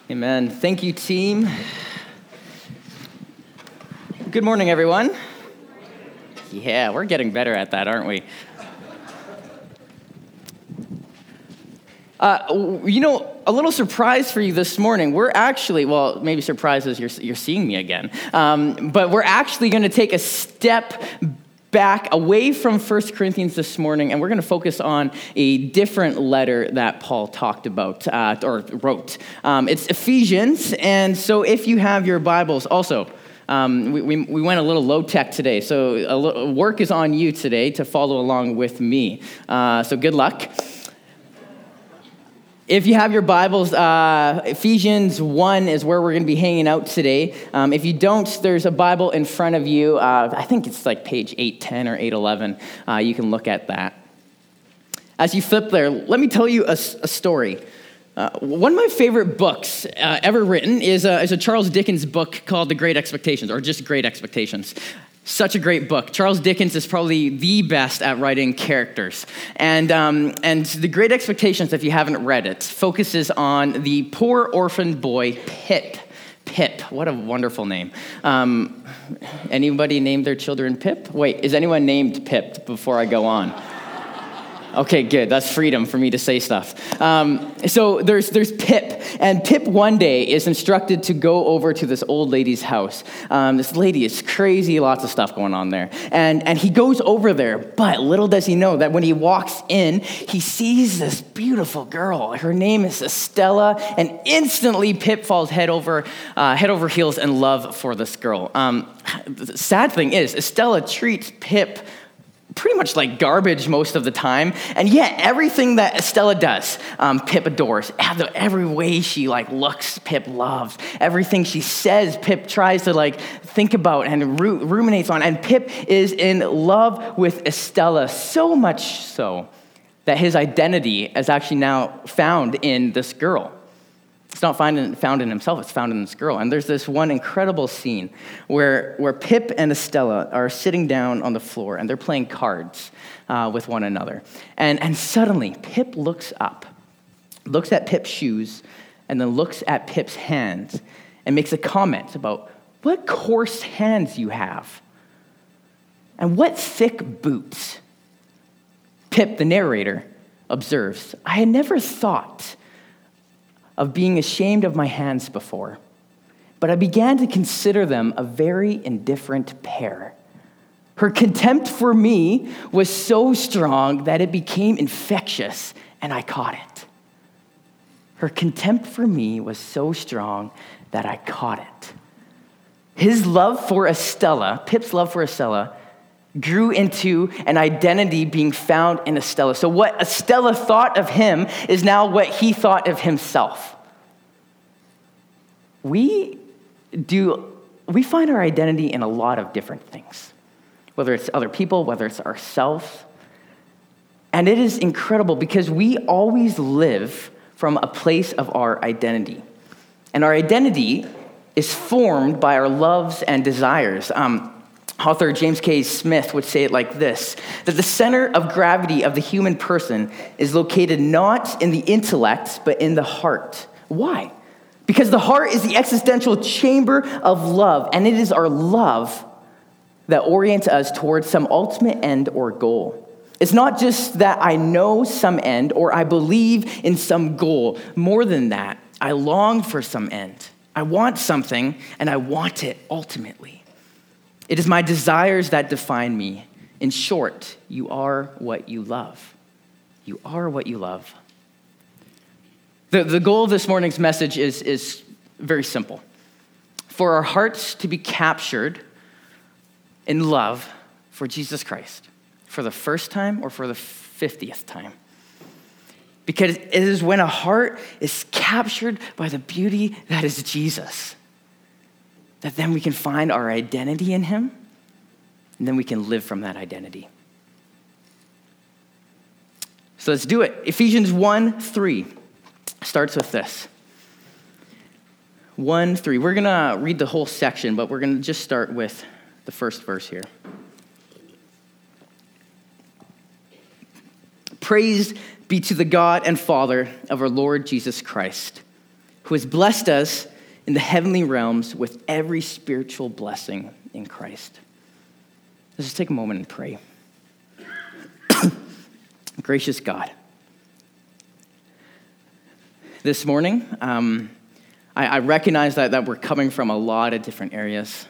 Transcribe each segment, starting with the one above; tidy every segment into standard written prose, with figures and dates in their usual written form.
Amen. Thank you, team. Good morning, everyone. Yeah, we're getting better at that, aren't we? A little surprise for you this morning. We're actually, well, maybe surprise is you're seeing me again, but we're actually going to take a step back away from 1 Corinthians this morning, and we're going to focus on a different letter that Paul talked about, or wrote. It's Ephesians, and so if you have your Bibles, also, we went a little low-tech today, so work is on you today to follow along with me. So good luck. If you have your Bibles, Ephesians 1 is where we're going to be hanging out today. If you don't, there's a Bible in front of you. I think it's like page 810 or 811. You can look at that. As you flip there, let me tell you a story. One of my favorite books ever written is a Charles Dickens book called The Great Expectations, or just Great Expectations. Such a great book. Charles Dickens is probably the best at writing characters. And The Great Expectations, if you haven't read it, focuses on the poor orphan boy, Pip. Pip, what a wonderful name. Anybody named their children Pip? Wait, is anyone named Pip before I go on? Okay, good. That's freedom for me to say stuff. So there's Pip, and Pip one day is instructed to go over to this old lady's house. This lady is crazy, lots of stuff going on there. And he goes over there, but little does he know that when he walks in, he sees this beautiful girl. Her name is Estella, and instantly Pip falls head over heels in love for this girl. The sad thing is, Estella treats Pip pretty much like garbage most of the time, and yet everything that Estella does, Pip adores. Every way she looks, Pip loves. Everything she says, Pip tries to think about and ruminates on. And Pip is in love with Estella, so much so that his identity is actually now found in this girl. It's not found in himself, it's found in this girl. And there's this one incredible scene where Pip and Estella are sitting down on the floor and they're playing cards with one another. And suddenly, Pip looks up, looks at Pip's shoes, and then looks at Pip's hands and makes a comment about what coarse hands you have and what thick boots. Pip, the narrator, observes, I had never thought of being ashamed of my hands before, but I began to consider them a very indifferent pair. Her contempt for me was so strong that it became infectious, and I caught it. Her contempt for me was so strong that I caught it. His love for Estella, Pip's love for Estella, grew into an identity being found in Estella. So what Estella thought of him is now what he thought of himself. We find our identity in a lot of different things, whether it's other people, whether it's ourselves. And it is incredible because we always live from a place of our identity. And our identity is formed by our loves and desires. Author James K. Smith would say it like this, that the center of gravity of the human person is located not in the intellect, but in the heart. Why? Because the heart is the existential chamber of love, and it is our love that orients us towards some ultimate end or goal. It's not just that I know some end or I believe in some goal. More than that, I long for some end. I want something, and I want it ultimately. It is my desires that define me. In short, you are what you love. You are what you love. The goal of this morning's message is very simple. For our hearts to be captured in love for Jesus Christ, for the first time or for the 50th time. Because it is when a heart is captured by the beauty that is Jesus, that then we can find our identity in him, and then we can live from that identity. So let's do it. Ephesians 1:3 starts with this. 1:3. We're going to read the whole section, but we're going to just start with the first verse here. Praise be to the God and Father of our Lord Jesus Christ, who has blessed us in the heavenly realms with every spiritual blessing in Christ. Let's just take a moment and pray. Gracious God, this morning, I recognize that we're coming from a lot of different areas.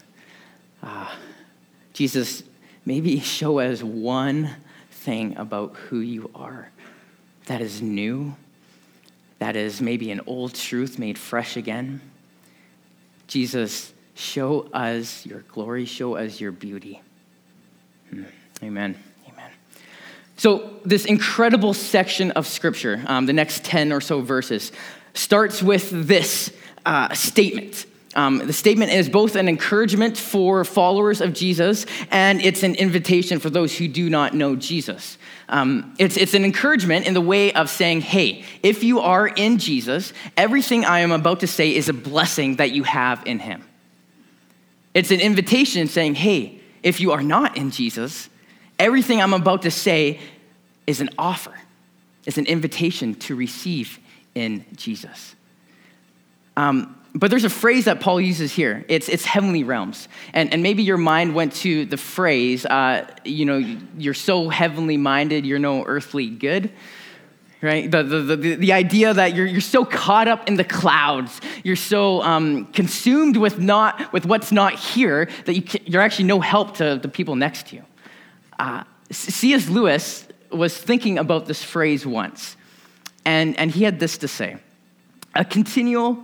Jesus, maybe show us one thing about who you are that is new, that is maybe an old truth made fresh again. Jesus, show us your glory, show us your beauty. Amen. Amen. So this incredible section of Scripture, the next 10 or so verses, starts with this statement. The statement is both an encouragement for followers of Jesus, and it's an invitation for those who do not know Jesus. It's an encouragement in the way of saying, hey, if you are in Jesus, everything I am about to say is a blessing that you have in him. It's an invitation saying, hey, if you are not in Jesus, everything I'm about to say is an offer. It's an invitation to receive in Jesus. But there's a phrase that Paul uses here. It's heavenly realms. And maybe your mind went to the phrase, you're so heavenly minded, you're no earthly good, right? The idea that you're so caught up in the clouds, you're so consumed with what's not here that you're actually no help to the people next to you. C.S. Lewis was thinking about this phrase once, and he had this to say: a continual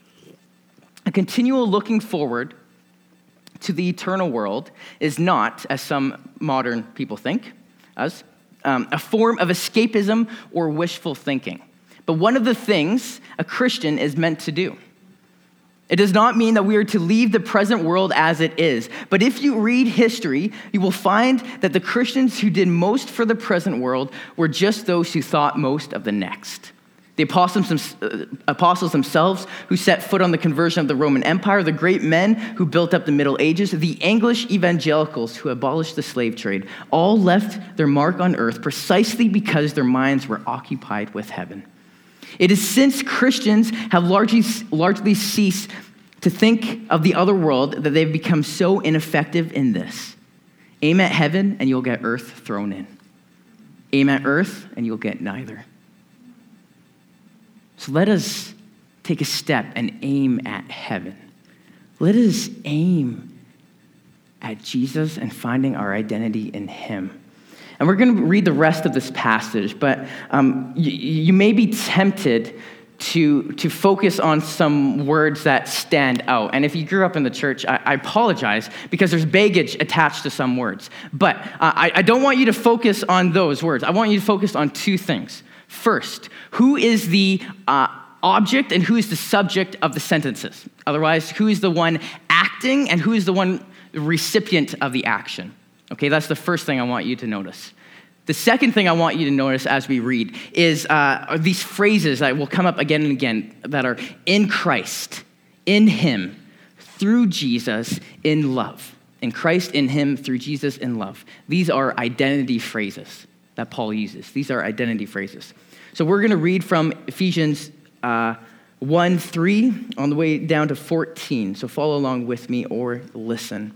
looking forward to the eternal world is not, as some modern people think, a form of escapism or wishful thinking, but one of the things a Christian is meant to do. It does not mean that we are to leave the present world as it is, but if you read history, you will find that the Christians who did most for the present world were just those who thought most of the next. The apostles themselves who set foot on the conversion of the Roman Empire, the great men who built up the Middle Ages, the English evangelicals who abolished the slave trade, all left their mark on earth precisely because their minds were occupied with heaven. It is since Christians have largely ceased to think of the other world that they've become so ineffective in this. Aim at heaven and you'll get earth thrown in. Aim at earth and you'll get neither. So let us take a step and aim at heaven. Let us aim at Jesus and finding our identity in him. And we're going to read the rest of this passage, but you may be tempted to focus on some words that stand out. And if you grew up in the church, I apologize, because there's baggage attached to some words. But I don't want you to focus on those words. I want you to focus on two things. First, who is the object and who is the subject of the sentences? Otherwise, who is the one acting and who is the one recipient of the action? Okay, that's the first thing I want you to notice. The second thing I want you to notice as we read is these phrases that will come up again and again that are in Christ, in him, through Jesus, in love. In Christ, in him, through Jesus, in love. These are identity phrases that Paul uses. These are identity phrases. So we're going to read from Ephesians 1:3 on the way down to 14. So follow along with me or listen.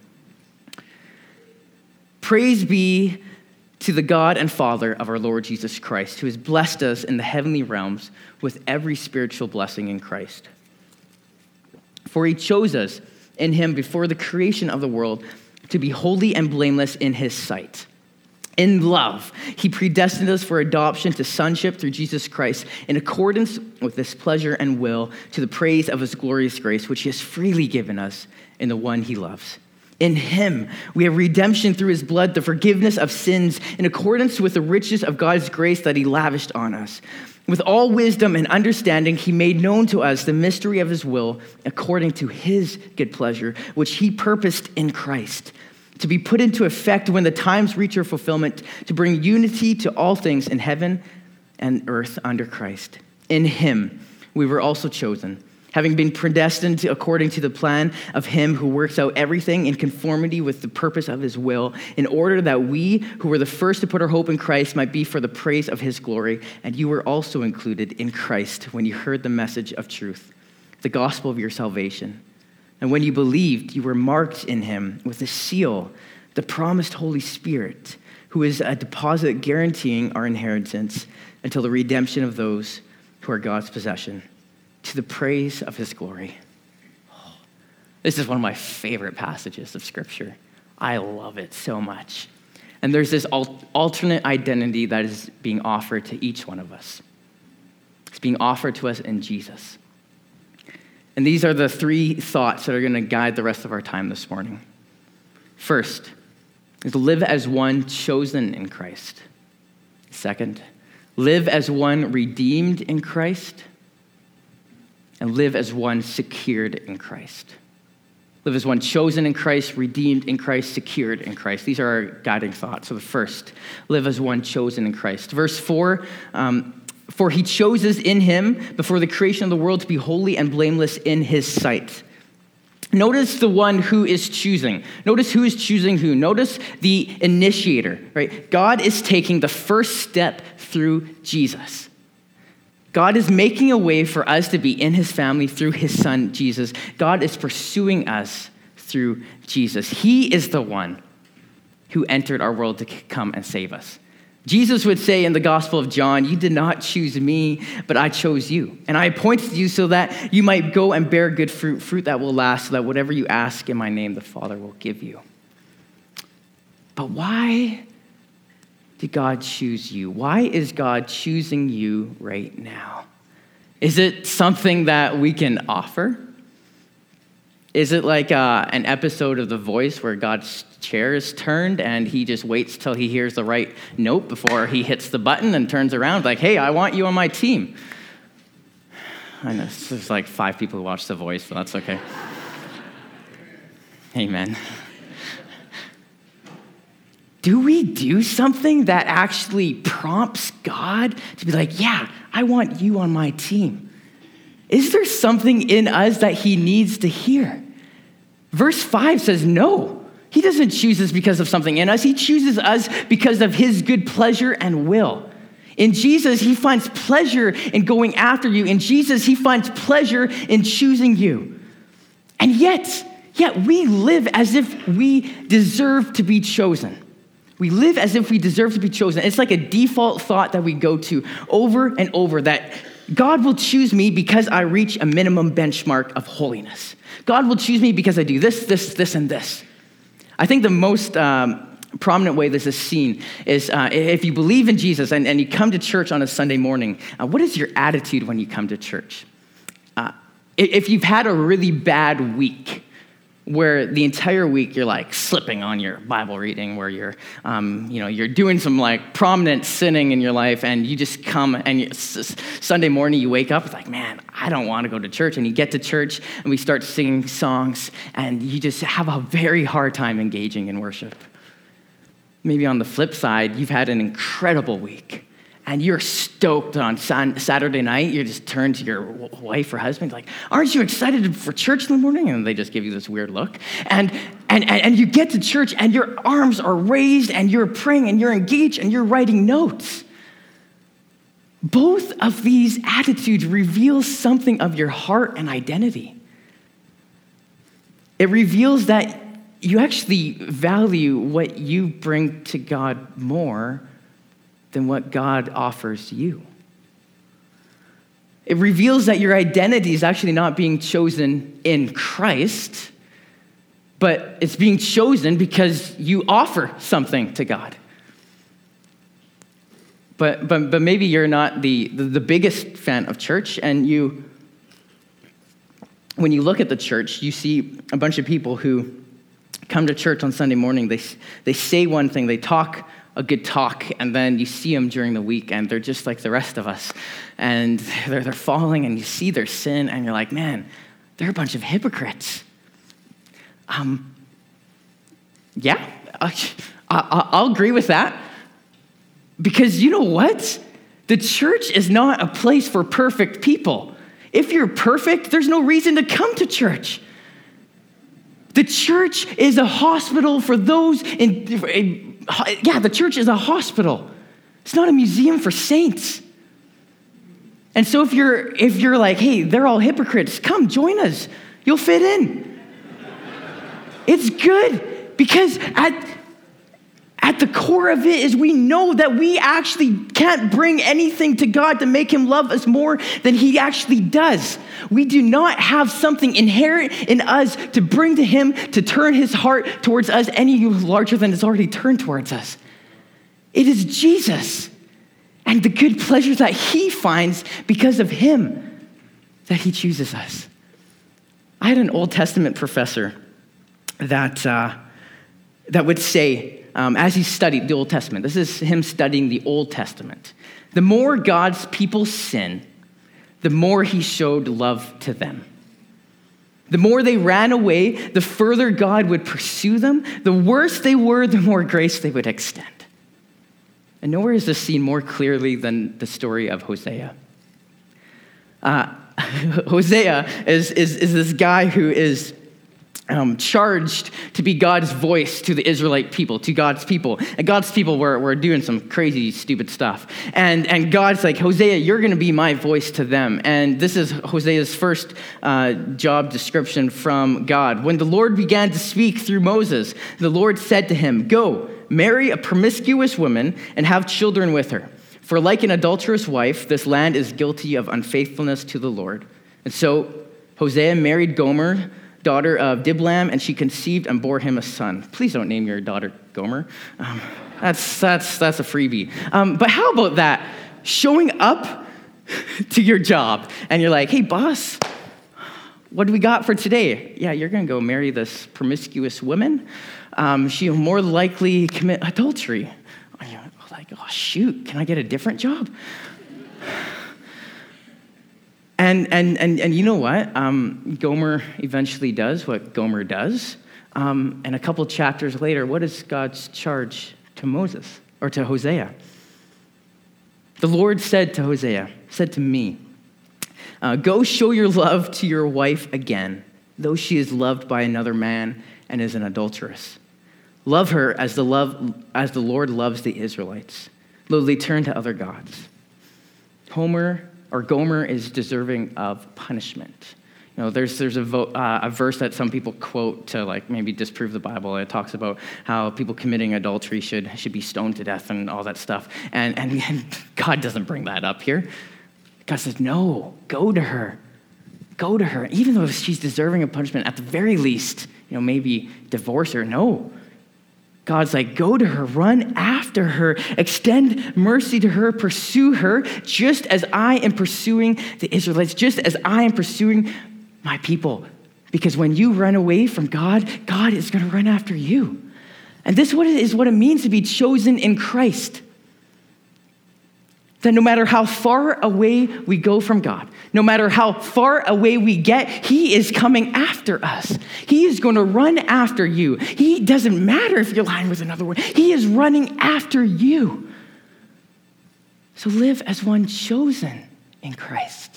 Praise be to the God and Father of our Lord Jesus Christ, who has blessed us in the heavenly realms with every spiritual blessing in Christ. For he chose us in him before the creation of the world to be holy and blameless in his sight. In love, he predestined us for adoption to sonship through Jesus Christ in accordance with his pleasure and will, to the praise of his glorious grace, which he has freely given us in the one he loves. In him, we have redemption through his blood, the forgiveness of sins in accordance with the riches of God's grace that he lavished on us. With all wisdom and understanding, he made known to us the mystery of his will according to his good pleasure, which he purposed in Christ, to be put into effect when the times reach their fulfillment, to bring unity to all things in heaven and earth under Christ. In him, we were also chosen, having been predestined according to the plan of him who works out everything in conformity with the purpose of his will, in order that we, who were the first to put our hope in Christ, might be for the praise of his glory. And you were also included in Christ when you heard the message of truth, the gospel of your salvation. And when you believed, you were marked in him with a seal, the promised Holy Spirit, who is a deposit guaranteeing our inheritance until the redemption of those who are God's possession, to the praise of his glory. This is one of my favorite passages of Scripture. I love it so much. And there's this alternate identity that is being offered to each one of us. It's being offered to us in Jesus. And these are the three thoughts that are going to guide the rest of our time this morning. First is live as one chosen in Christ. Second, live as one redeemed in Christ. And live as one secured in Christ. Live as one chosen in Christ, redeemed in Christ, secured in Christ. These are our guiding thoughts. So the first, live as one chosen in Christ. Verse 4, for he chose us in him before the creation of the world to be holy and blameless in his sight. Notice the one who is choosing. Notice who is choosing who. Notice the initiator, right? God is taking the first step through Jesus. God is making a way for us to be in his family through his son, Jesus. God is pursuing us through Jesus. He is the one who entered our world to come and save us. Jesus would say in the Gospel of John, you did not choose me, but I chose you. And I appointed you so that you might go and bear good fruit that will last, so that whatever you ask in my name, the Father will give you. But why did God choose you? Why is God choosing you right now? Is it something that we can offer? Is it like an episode of The Voice where God's chair is turned and he just waits till he hears the right note before he hits the button and turns around like, hey, I want you on my team? I know, there's like 5 people who watch The Voice, but that's okay. Amen. Do we do something that actually prompts God to be like, yeah, I want you on my team? Is there something in us that he needs to hear? Verse 5 says no. He doesn't choose us because of something in us. He chooses us because of his good pleasure and will. In Jesus, he finds pleasure in going after you. In Jesus, he finds pleasure in choosing you. And yet we live as if we deserve to be chosen. We live as if we deserve to be chosen. It's like a default thought that we go to over and over, that God will choose me because I reach a minimum benchmark of holiness. God will choose me because I do this, this, and this. I think the most prominent way this is seen is if you believe in Jesus and you come to church on a Sunday morning, what is your attitude when you come to church? If you've had a really bad week, where the entire week you're like slipping on your Bible reading, where you're, you're doing some like prominent sinning in your life, and you just come and Sunday morning you wake up, it's like, man, I don't want to go to church. And you get to church and we start singing songs and you just have a very hard time engaging in worship. Maybe on the flip side, you've had an incredible week and you're stoked on Saturday night. You just turn to your wife or husband like, aren't you excited for church in the morning? And they just give you this weird look. And you get to church and your arms are raised and you're praying and you're engaged and you're writing notes. Both of these attitudes reveal something of your heart and identity. It reveals that you actually value what you bring to God more than what God offers you. It reveals that your identity is actually not being chosen in Christ, but it's being chosen because you offer something to God. But maybe you're not the biggest fan of church, and when you look at the church, you see a bunch of people who come to church on Sunday morning. They say one thing, they talk a good talk, and then you see them during the week, and they're just like the rest of us, and they're falling, and you see their sin, and you're like, man, they're a bunch of hypocrites. Yeah, I'll agree with that, because you know what? The church is not a place for perfect people. If you're perfect, there's no reason to come to church. The church is a hospital for those the church is a hospital. It's not a museum for saints. And so if you're like, hey, they're all hypocrites, come join us. You'll fit in. It's good because at the core of it is we know that we actually can't bring anything to God to make him love us more than he actually does. We do not have something inherent in us to bring to him to turn his heart towards us any larger than it's already turned towards us. It is Jesus and the good pleasures that he finds because of him that he chooses us. I had an Old Testament professor that would say, as he studied the Old Testament, this is him studying the Old Testament, the more God's people sin, the more he showed love to them. The more they ran away, the further God would pursue them. The worse they were, the more grace they would extend. And nowhere is this seen more clearly than the story of Hosea. Hosea is this guy who is charged to be God's voice to the Israelite people, to God's people. And God's people were doing some crazy, stupid stuff. And God's like, Hosea, you're going to be my voice to them. And this is Hosea's first job description from God. When the Lord began to speak through Moses, the Lord said to him, go, marry a promiscuous woman and have children with her. For like an adulterous wife, this land is guilty of unfaithfulness to the Lord. And so Hosea married Gomer, daughter of Diblam, and she conceived and bore him a son. Please don't name your daughter Gomer. That's a freebie. But how about that? Showing up to your job, and you're like, hey, boss, what do we got for today? Yeah, you're going to go marry this promiscuous woman. She'll more likely commit adultery. And you're like, oh, shoot, can I get a different job? And you know what? Gomer eventually does what Gomer does. And a couple chapters later, what is God's charge to Moses or to Hosea? The Lord said to me, go show your love to your wife again, though she is loved by another man and is an adulteress. Love her as the Lord loves the Israelites, though they turn to other gods. Gomer is deserving of punishment. You know, there's a verse that some people quote to like maybe disprove the Bible. It talks about how people committing adultery should be stoned to death and all that stuff. And God doesn't bring that up here. God says, no, go to her. Go to her. Even though she's deserving of punishment, at the very least, maybe divorce her. No. God's like, go to her, run after her, extend mercy to her, pursue her, just as I am pursuing the Israelites, just as I am pursuing my people. Because when you run away from God, God is going to run after you. And this is what it means to be chosen in Christ. That no matter how far away we go from God, no matter how far away we get, he is coming after us. He is going to run after you. He doesn't matter if you're lying with another word. He is running after you. So live as one chosen in Christ.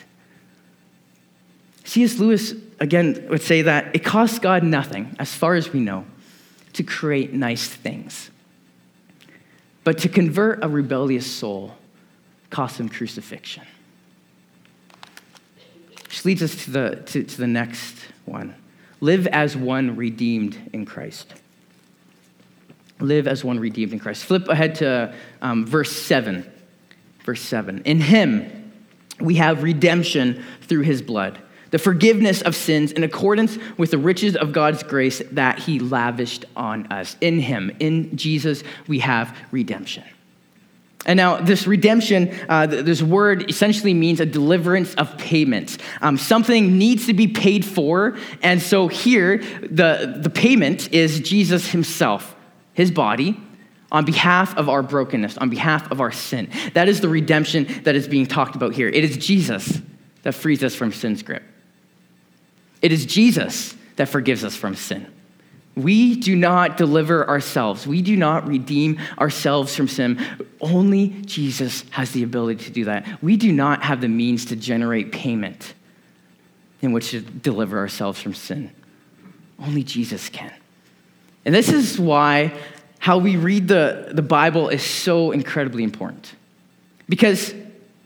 C.S. Lewis, again, would say that it costs God nothing, as far as we know, to create nice things. But to convert a rebellious soul cost him crucifixion. Which leads us to the next one. Live as one redeemed in Christ. Live as one redeemed in Christ. Flip ahead to verse 7. Verse 7. In him we have redemption through his blood, the forgiveness of sins in accordance with the riches of God's grace that he lavished on us. In him, in Jesus, we have redemption. And now this redemption, this word essentially means a deliverance of payment. Something needs to be paid for. And so here, the payment is Jesus himself, his body, on behalf of our brokenness, on behalf of our sin. That is the redemption that is being talked about here. It is Jesus that frees us from sin's grip. It is Jesus that forgives us from sin. We do not deliver ourselves. We do not redeem ourselves from sin. Only Jesus has the ability to do that. We do not have the means to generate payment in which to deliver ourselves from sin. Only Jesus can. And this is why how we read the Bible is so incredibly important. Because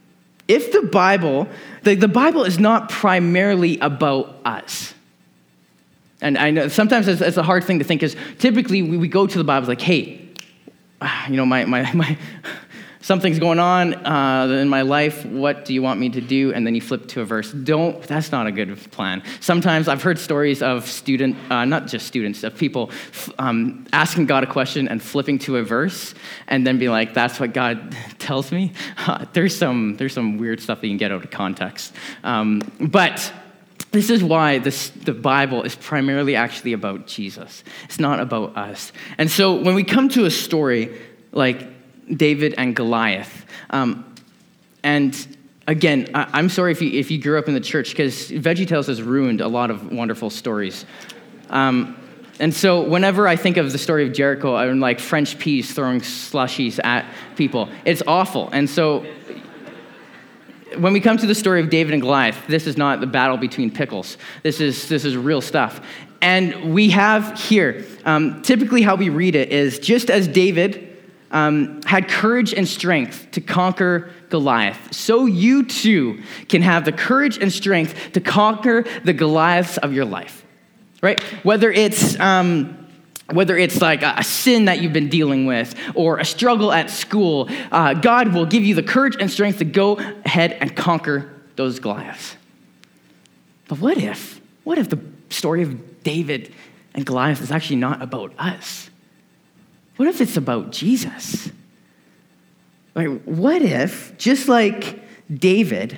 if the Bible is not primarily about us, and I know sometimes it's a hard thing to think, because typically we go to the Bible like, hey, my something's going on in my life. What do you want me to do? And then you flip to a verse. That's not a good plan. Sometimes I've heard stories of not just students, of people asking God a question and flipping to a verse and then be like, that's what God tells me. There's some weird stuff that you can get out of context. But this is why the Bible is primarily actually about Jesus. It's not about us. And so when we come to a story like David and Goliath, and again, I'm sorry if you grew up in the church, because VeggieTales has ruined a lot of wonderful stories. And so whenever I think of the story of Jericho, I'm like French peas throwing slushies at people. It's awful. And so when we come to the story of David and Goliath, this is not the battle between pickles. This is real stuff. And we have here, typically how we read it is, just as David had courage and strength to conquer Goliath, so you too can have the courage and strength to conquer the Goliaths of your life, right? Whether it's like a sin that you've been dealing with or a struggle at school, God will give you the courage and strength to go ahead and conquer those Goliaths. But what if the story of David and Goliath is actually not about us? What if it's about Jesus? Like, what if, just like David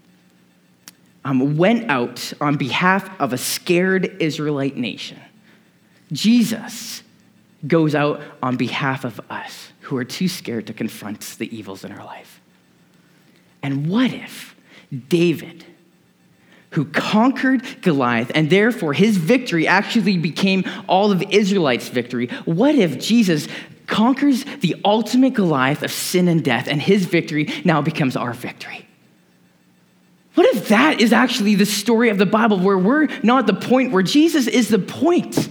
went out on behalf of a scared Israelite nation, Jesus goes out on behalf of us who are too scared to confront the evils in our life? And what if David, who conquered Goliath, and therefore his victory actually became all of Israelites' victory, what if Jesus conquers the ultimate Goliath of sin and death, and his victory now becomes our victory? What if that is actually the story of the Bible, where we're not the point, where Jesus is the point?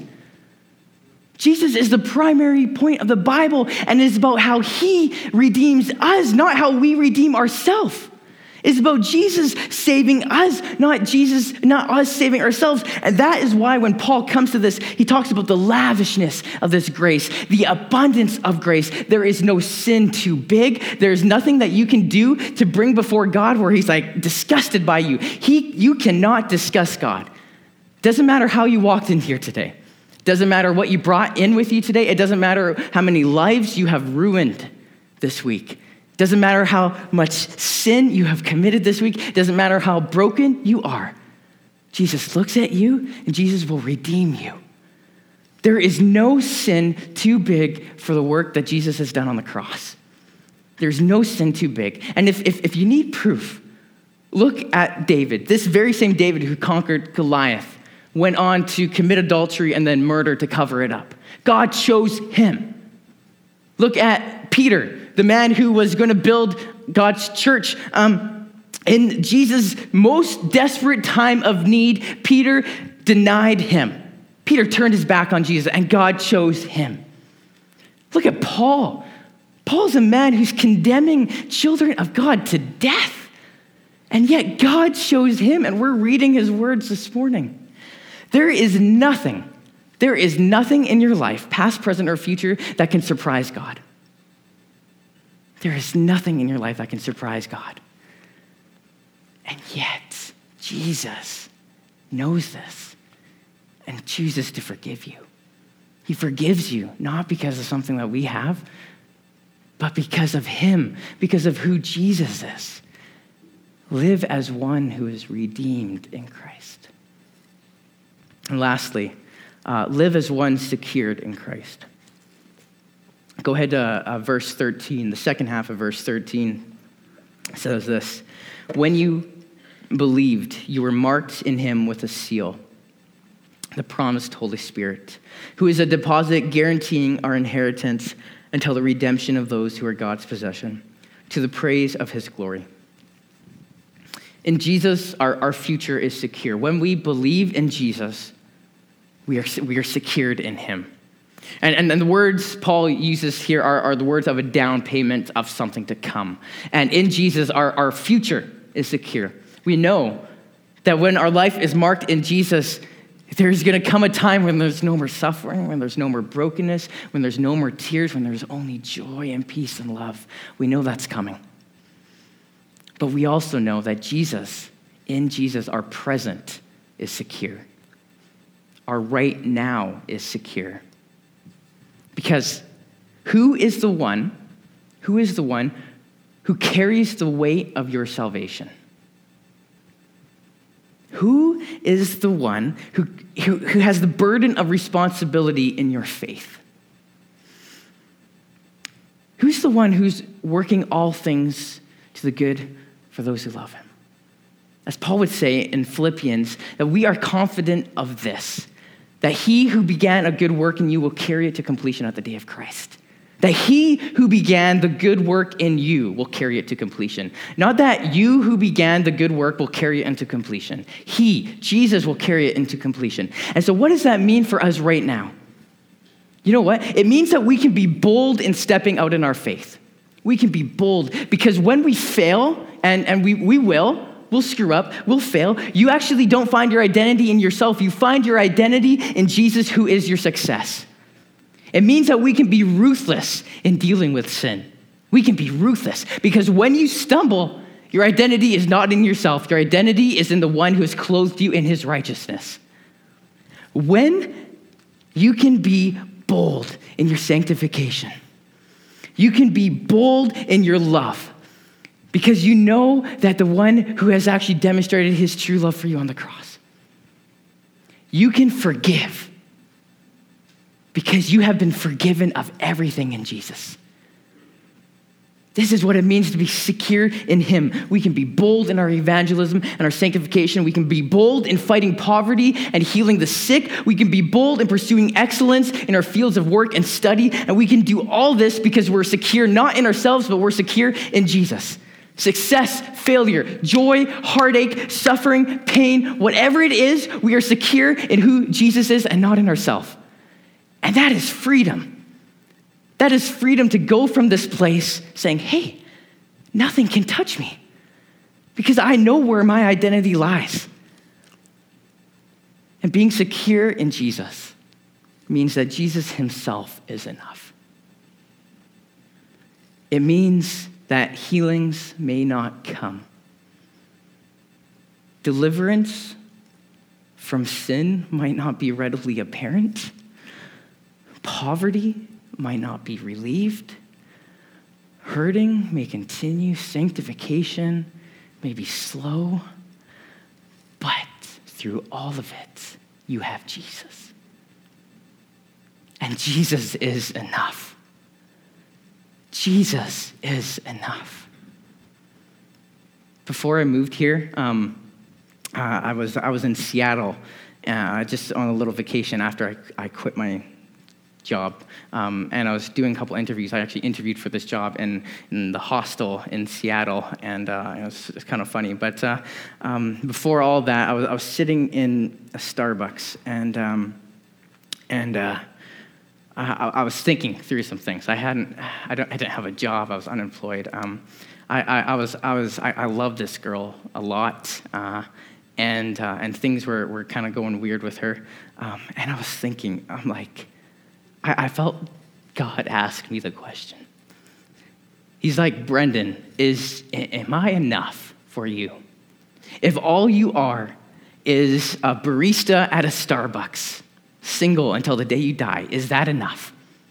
Jesus is the primary point of the Bible, and it's about how he redeems us, not how we redeem ourselves. It's about Jesus saving us, not us saving ourselves. And that is why when Paul comes to this, he talks about the lavishness of this grace, the abundance of grace. There is no sin too big. There's nothing that you can do to bring before God where he's like disgusted by you. You cannot disgust God. Doesn't matter how you walked in here today. Doesn't matter what you brought in with you today. It doesn't matter how many lives you have ruined this week. Doesn't matter how much sin you have committed this week. Doesn't matter how broken you are. Jesus looks at you and Jesus will redeem you. There is no sin too big for the work that Jesus has done on the cross. There's no sin too big. And if you need proof, look at David. This very same David who conquered Goliath went on to commit adultery and then murder to cover it up. God chose him. Look at Peter, the man who was going to build God's church. In Jesus' most desperate time of need, Peter denied him. Peter turned his back on Jesus, and God chose him. Look at Paul. Paul's a man who's condemning children of God to death, and yet God chose him, and we're reading his words this morning. There is nothing in your life, past, present, or future, that can surprise God. There is nothing in your life that can surprise God. And yet, Jesus knows this and chooses to forgive you. He forgives you, not because of something that we have, but because of him, because of who Jesus is. Live as one who is redeemed in Christ. And lastly, live as one secured in Christ. Go ahead to verse 13. The second half of verse 13 says this: when you believed, you were marked in him with a seal, the promised Holy Spirit, who is a deposit guaranteeing our inheritance until the redemption of those who are God's possession, to the praise of his glory. In Jesus, our future is secure. When we believe in Jesus, we are secured in him. And the words Paul uses here are the words of a down payment of something to come. And in Jesus, our future is secure. We know that when our life is marked in Jesus, there's going to come a time when there's no more suffering, when there's no more brokenness, when there's no more tears, when there's only joy and peace and love. We know that's coming. But we also know that in Jesus, our present is secure. Our right now is secure. Because who is the one who carries the weight of your salvation? Who is the one who has the burden of responsibility in your faith? Who's the one who's working all things to the good for those who love him? As Paul would say in Philippians, that we are confident of this, that he who began a good work in you will carry it to completion at the day of Christ. That he who began the good work in you will carry it to completion. Not that you who began the good work will carry it into completion. He, Jesus, will carry it into completion. And so what does that mean for us right now? You know what? It means that we can be bold in stepping out in our faith. We can be bold because when we fail, and we'll screw up, we'll fail, you actually don't find your identity in yourself. You find your identity in Jesus, who is your success. It means that we can be ruthless in dealing with sin. We can be ruthless because when you stumble, your identity is not in yourself. Your identity is in the one who has clothed you in his righteousness. When you can be bold in your sanctification, you can be bold in your love because you know that the one who has actually demonstrated his true love for you on the cross. You can forgive because you have been forgiven of everything in Jesus. This is what it means to be secure in him. We can be bold in our evangelism and our sanctification. We can be bold in fighting poverty and healing the sick. We can be bold in pursuing excellence in our fields of work and study. And we can do all this because we're secure not in ourselves, but we're secure in Jesus. Success, failure, joy, heartache, suffering, pain, whatever it is, we are secure in who Jesus is and not in ourselves. And that is freedom. That is freedom to go from this place saying, hey, nothing can touch me because I know where my identity lies. And being secure in Jesus means that Jesus himself is enough. It means that healings may not come. Deliverance from sin might not be readily apparent. Poverty might not be relieved. Hurting may continue. Sanctification may be slow. But through all of it, you have Jesus. And Jesus is enough. Jesus is enough. Before I moved here, I was in Seattle just on a little vacation after I quit my job, and I was doing a couple interviews. I actually interviewed for this job in the hostel in Seattle, and it's kind of funny. But before all that, I was sitting in a Starbucks, and I was thinking through some things. I didn't have a job. I was unemployed. I loved this girl a lot, and things were kind of going weird with her. And I was thinking, I'm like, I felt God ask me the question. He's like, Brendan, am I enough for you? If all you are is a barista at a Starbucks, single until the day you die, is that enough?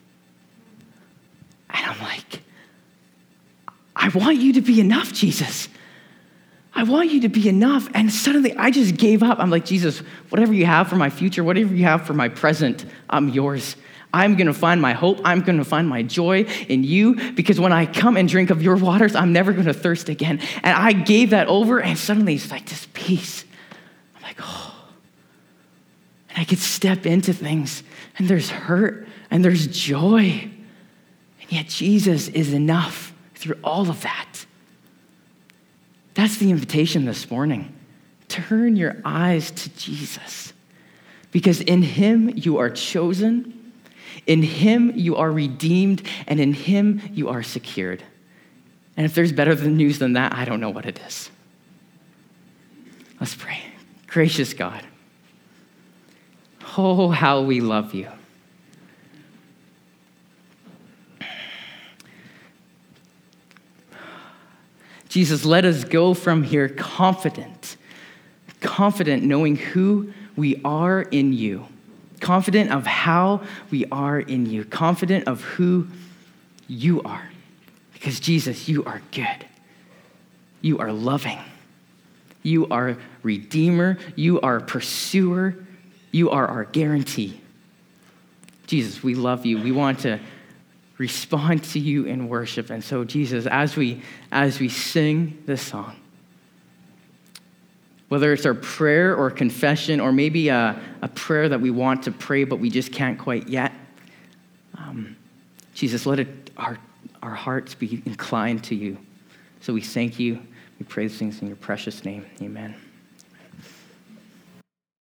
And I'm like, I want you to be enough, Jesus. I want you to be enough. And suddenly I just gave up. I'm like, Jesus, whatever you have for my future, whatever you have for my present, I'm yours. I'm going to find my hope. I'm going to find my joy in you because when I come and drink of your waters, I'm never going to thirst again. And I gave that over, and suddenly it's like this peace. I'm like, oh. And I could step into things, and there's hurt, and there's joy. And yet Jesus is enough through all of that. That's the invitation this morning. Turn your eyes to Jesus because in him you are chosen. In him you are redeemed, and in him you are secured. And if there's better news than that, I don't know what it is. Let's pray. Gracious God, oh, how we love you. Jesus, let us go from here confident knowing who we are in you, confident of how we are in you, confident of who you are. Because Jesus, you are good. You are loving. You are redeemer. You are pursuer. You are our guarantee. Jesus, we love you. We want to respond to you in worship. And so, Jesus, as we sing this song, whether it's our prayer or confession, or maybe a prayer that we want to pray but we just can't quite yet, Jesus, let our hearts be inclined to you. So we thank you. We pray these things in your precious name. Amen.